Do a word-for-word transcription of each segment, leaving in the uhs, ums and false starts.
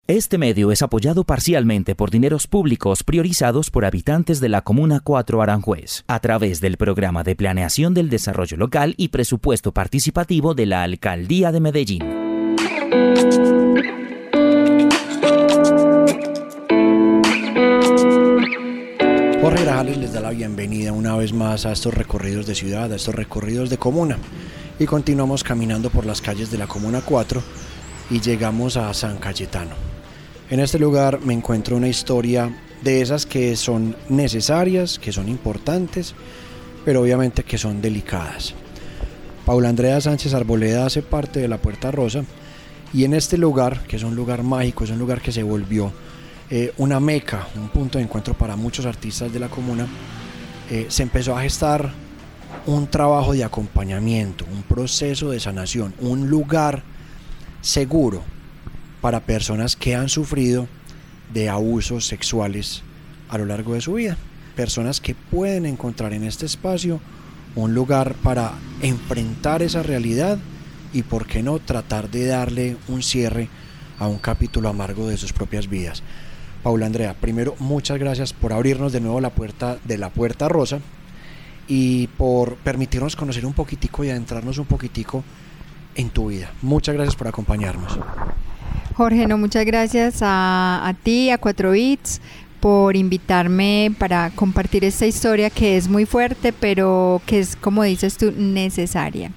Este medio es apoyado parcialmente por dineros públicos priorizados por habitantes de la Comuna cuatro Aranjuez, a través del Programa de Planeación del Desarrollo Local y Presupuesto Participativo de la Alcaldía de Medellín. Jorge Grajales les da la bienvenida una vez más a estos recorridos de ciudad, a estos recorridos de comuna. Y continuamos caminando por las calles de la Comuna cuatro y llegamos a San Cayetano. En este lugar me encuentro una historia de esas que son necesarias, que son importantes, pero obviamente que son delicadas. Paula Andrea Sánchez Arboleda hace parte de la Puerta Rosa y en este lugar, que es un lugar mágico, es un lugar que se volvió eh, una meca, un punto de encuentro para muchos artistas de la comuna, eh, se empezó a gestar un trabajo de acompañamiento, un proceso de sanación, un lugar seguro para personas que han sufrido de abusos sexuales a lo largo de su vida. Personas que pueden encontrar en este espacio un lugar para enfrentar esa realidad y, por qué no, tratar de darle un cierre a un capítulo amargo de sus propias vidas. Paula Andrea, primero, muchas gracias por abrirnos de nuevo la puerta de la Puerta Rosa y por permitirnos conocer un poquitico y adentrarnos un poquitico en tu vida. Muchas gracias por acompañarnos. Jorge, no, muchas gracias a, a ti, a cuatro bits, por invitarme para compartir esta historia que es muy fuerte, pero que es, como dices tú, necesaria.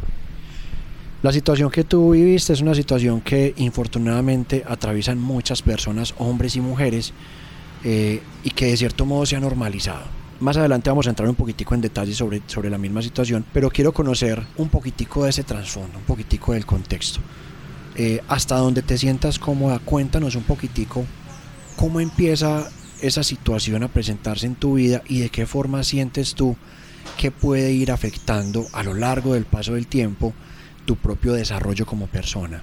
La situación que tú viviste es una situación que infortunadamente atraviesan muchas personas, hombres y mujeres, eh, y que de cierto modo se ha normalizado. Más adelante vamos a entrar un poquitico en detalle sobre, sobre la misma situación, pero quiero conocer un poquitico de ese trasfondo, un poquitico del contexto. Eh, hasta donde te sientas cómoda, cuéntanos un poquitico cómo empieza esa situación a presentarse en tu vida y de qué forma sientes tú que puede ir afectando a lo largo del paso del tiempo tu propio desarrollo como persona.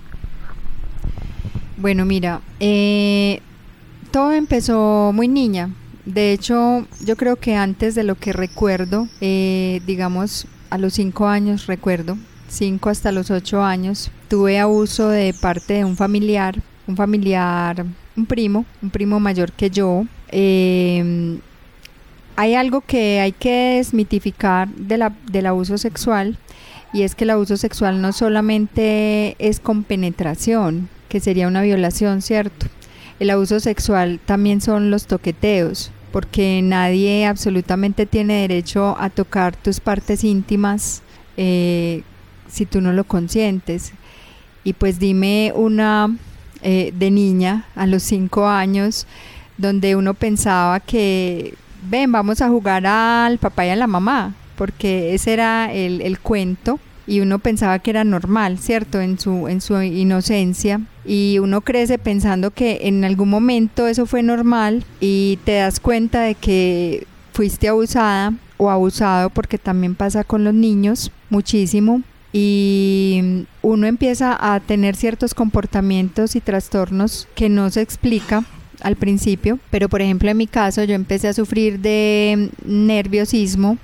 Bueno, mira, eh, todo empezó muy niña. De hecho, yo creo que antes de lo que recuerdo, eh, digamos a los cinco años recuerdo, cinco hasta los ocho años, tuve abuso de parte de un familiar, un familiar, un primo, un primo mayor que yo. Eh, hay algo que hay que desmitificar de la, del abuso sexual, y es que el abuso sexual no solamente es con penetración, que sería una violación, ¿cierto? El abuso sexual también son los toqueteos, porque nadie absolutamente tiene derecho a tocar tus partes íntimas eh, si tú no lo consientes. Y pues dime una eh, de niña a los cinco años, donde uno pensaba que, ven, vamos a jugar al papá y a la mamá, porque ese era el, el cuento, y uno pensaba que era normal, ¿cierto? En su, en su inocencia, y uno crece pensando que en algún momento eso fue normal y te das cuenta de que fuiste abusada o abusado, porque también pasa con los niños muchísimo, y uno empieza a tener ciertos comportamientos y trastornos que no se explica al principio. Pero por ejemplo, en mi caso, yo empecé a sufrir de nerviosismo,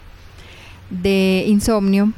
de insomnio,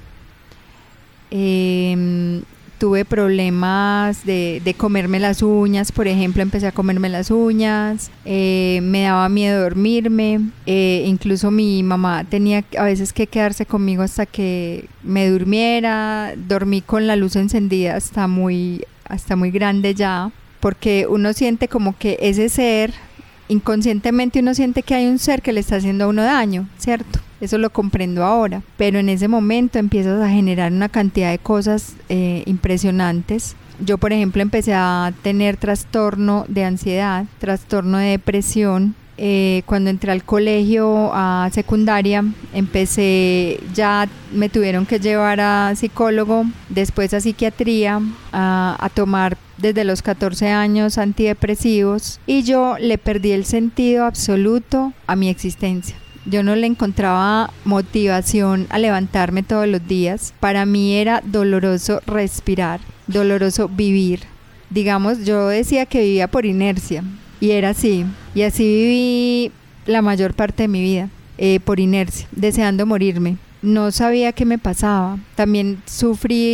eh, tuve problemas de, de comerme las uñas. Por ejemplo, empecé a comerme las uñas, eh, me daba miedo dormirme, eh, incluso mi mamá tenía a veces que quedarse conmigo hasta que me durmiera. Dormí con la luz encendida hasta muy, hasta muy grande ya, porque uno siente como que ese ser, inconscientemente uno siente que hay un ser que le está haciendo a uno daño, ¿cierto? Eso lo comprendo ahora, pero en ese momento empiezas a generar una cantidad de cosas eh, impresionantes. Yo, por ejemplo, empecé a tener trastorno de ansiedad, trastorno de depresión. Eh, cuando entré al colegio, a secundaria, empecé, ya me tuvieron que llevar a psicólogo, después a psiquiatría, a, a tomar desde los catorce años antidepresivos, y yo le perdí el sentido absoluto a mi existencia. Yo no le encontraba motivación a levantarme todos los días. Para mí era doloroso respirar, doloroso vivir. Digamos, yo decía que vivía por inercia, y era así. Y así viví la mayor parte de mi vida, eh, por inercia, deseando morirme. No sabía qué me pasaba. También sufrí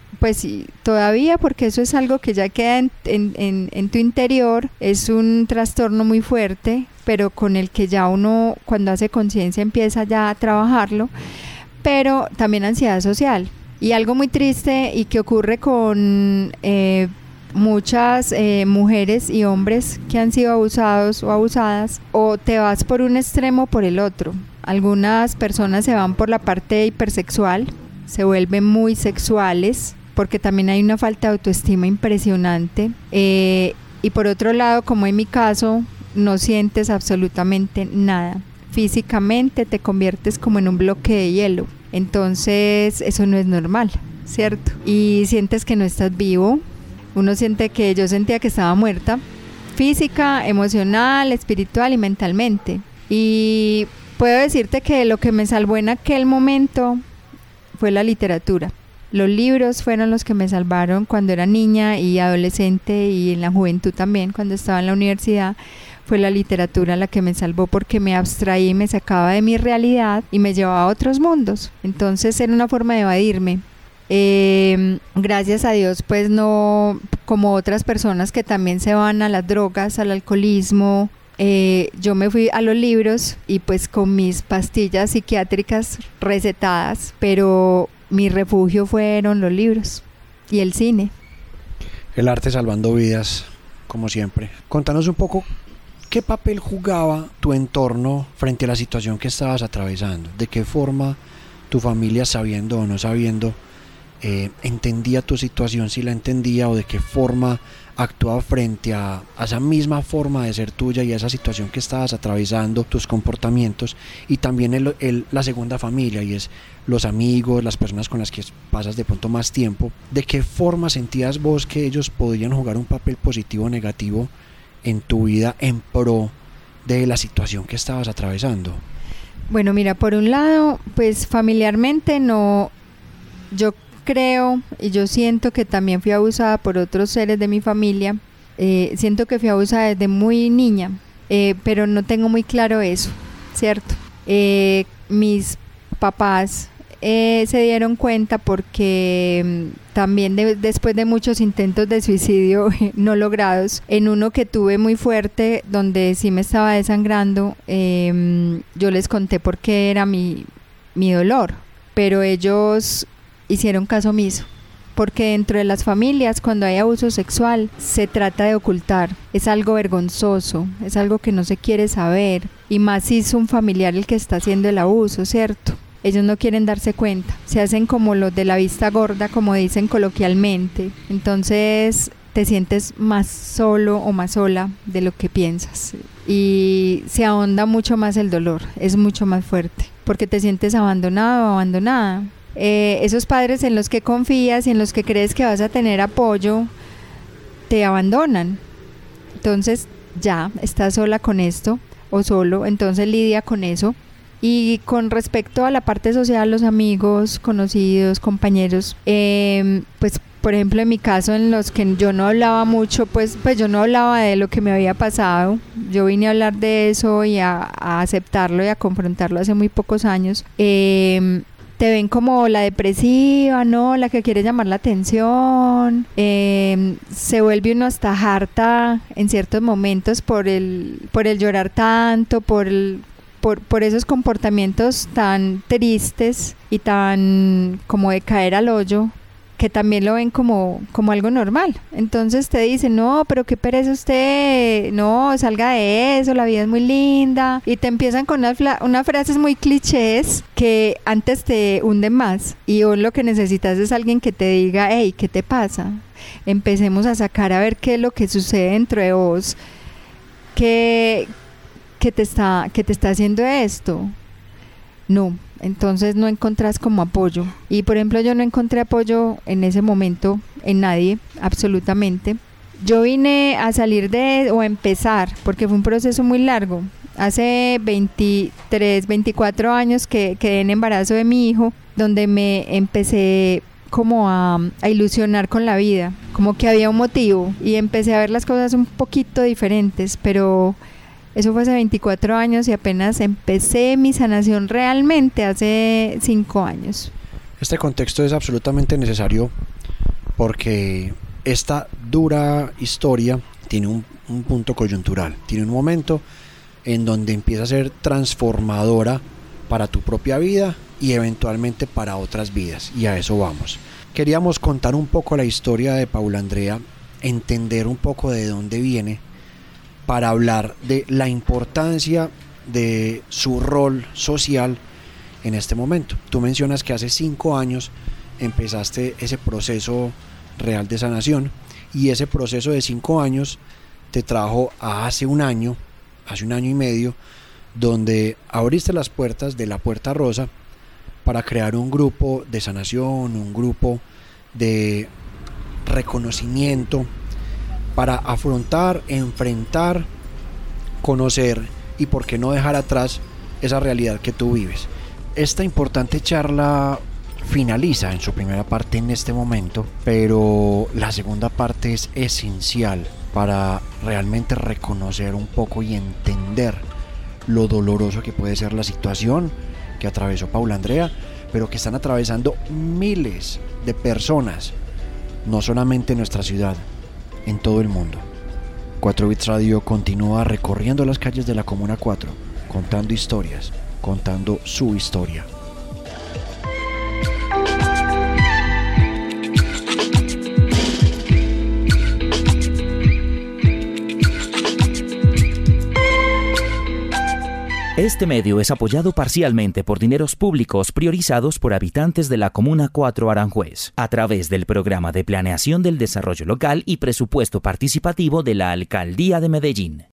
pues sí, todavía, porque eso es algo que ya queda en, en, en, en tu interior, es un trastorno muy fuerte, pero con el que ya uno cuando hace conciencia empieza ya a trabajarlo, pero también ansiedad social. Y algo muy triste y que ocurre con eh, muchas eh, mujeres y hombres que han sido abusados o abusadas, o te vas por un extremo o por el otro. Algunas personas se van por la parte hipersexual, se vuelven muy sexuales, porque también hay una falta de autoestima impresionante, eh, y por otro lado, como en mi caso, no sientes absolutamente nada. Físicamente te conviertes como en un bloque de hielo, entonces eso no es normal, ¿cierto? Y sientes que no estás vivo, uno siente que yo sentía que estaba muerta, física, emocional, espiritual y mentalmente. Y puedo decirte que lo que me salvó en aquel momento fue la literatura. Los libros fueron los que me salvaron cuando era niña y adolescente, y en la juventud también, cuando estaba en la universidad. Fue la literatura la que me salvó, porque me abstraía y me sacaba de mi realidad y me llevaba a otros mundos. Entonces era una forma de evadirme. Eh, gracias a Dios, pues no como otras personas que también se van a las drogas, al alcoholismo. Eh, yo me fui a los libros y pues con mis pastillas psiquiátricas recetadas, pero mi refugio fueron los libros y el cine. El arte salvando vidas, como siempre. Contanos un poco, ¿qué papel jugaba tu entorno frente a la situación que estabas atravesando? ¿De qué forma tu familia, sabiendo o no sabiendo, eh, entendía tu situación, si la entendía, o de qué forma actuaba frente a, a esa misma forma de ser tuya y a esa situación que estabas atravesando, tus comportamientos? Y también el, el, la segunda familia, y es los amigos, las personas con las que pasas de pronto más tiempo. ¿De qué forma sentías vos que ellos podían jugar un papel positivo o negativo en tu vida en pro de la situación que estabas atravesando? Bueno, mira, por un lado, pues familiarmente no, yo creo y yo siento que también fui abusada por otros seres de mi familia. Eh, siento que fui abusada desde muy niña, eh, pero no tengo muy claro eso, ¿cierto? Eh, mis papás eh, se dieron cuenta porque mm, también de, después de muchos intentos de suicidio no logrados, en uno que tuve muy fuerte, donde sí me estaba desangrando, eh, yo les conté por qué era mi, mi dolor, pero ellos hicieron caso omiso, porque dentro de las familias, cuando hay abuso sexual, se trata de ocultar, es algo vergonzoso, es algo que no se quiere saber, y más si es un familiar el que está haciendo el abuso, ¿cierto? Ellos no quieren darse cuenta, se hacen como los de la vista gorda, como dicen coloquialmente, entonces te sientes más solo o más sola de lo que piensas, y se ahonda mucho más el dolor, es mucho más fuerte, porque te sientes abandonado o abandonada. Eh, esos padres en los que confías y en los que crees que vas a tener apoyo te abandonan, entonces ya estás sola con esto o solo, entonces lidia con eso. Y con respecto a la parte social, los amigos, conocidos, compañeros, eh, pues por ejemplo en mi caso, en los que yo no hablaba mucho, pues, pues yo no hablaba de lo que me había pasado, yo vine a hablar de eso y a, a aceptarlo y a confrontarlo hace muy pocos años. eh, Te ven como la depresiva, ¿no? La que quiere llamar la atención. Eh, se vuelve uno hasta harta en ciertos momentos por el, por el llorar tanto, por, el, por, por esos comportamientos tan tristes y tan como de caer al hoyo, que también lo ven como, como algo normal. Entonces te dicen, no, pero qué pereza usted, no, salga de eso, la vida es muy linda, y te empiezan con unas, unas frases muy clichés que antes te hunden más, y vos lo que necesitas es alguien que te diga, hey, ¿qué te pasa? Empecemos a sacar a ver qué es lo que sucede dentro de vos, que, que, te está, que te está haciendo esto. No, entonces no encontrás como apoyo. Y por ejemplo, yo no encontré apoyo en ese momento en nadie, absolutamente. Yo vine a salir de, o a empezar, porque fue un proceso muy largo. Hace veintitrés, veinticuatro años que quedé en embarazo de mi hijo, donde me empecé como a, a ilusionar con la vida, como que había un motivo, y empecé a ver las cosas un poquito diferentes, pero eso fue hace veinticuatro años y apenas empecé mi sanación realmente hace cinco años. Este contexto es absolutamente necesario porque esta dura historia tiene un, un punto coyuntural, tiene un momento en donde empieza a ser transformadora para tu propia vida y eventualmente para otras vidas, y a eso vamos. Queríamos contar un poco la historia de Paula Andrea, entender un poco de dónde viene, para hablar de la importancia de su rol social en este momento. Tú mencionas que hace cinco años empezaste ese proceso real de sanación, y ese proceso de cinco años te trajo a hace un año, hace un año y medio, donde abriste las puertas de la Puerta Rosa para crear un grupo de sanación, un grupo de reconocimiento, para afrontar, enfrentar, conocer y por qué no dejar atrás esa realidad que tú vives. Esta importante charla finaliza en su primera parte en este momento, pero la segunda parte es esencial para realmente reconocer un poco y entender lo doloroso que puede ser la situación que atravesó Paula Andrea, pero que están atravesando miles de personas, no solamente en nuestra ciudad, en todo el mundo. cuatro Bits Radio continúa recorriendo las calles de la Comuna cuatro, contando historias, contando su historia. Este medio es apoyado parcialmente por dineros públicos priorizados por habitantes de la Comuna cuatro Aranjuez, a través del Programa de Planeación del Desarrollo Local y Presupuesto Participativo de la Alcaldía de Medellín.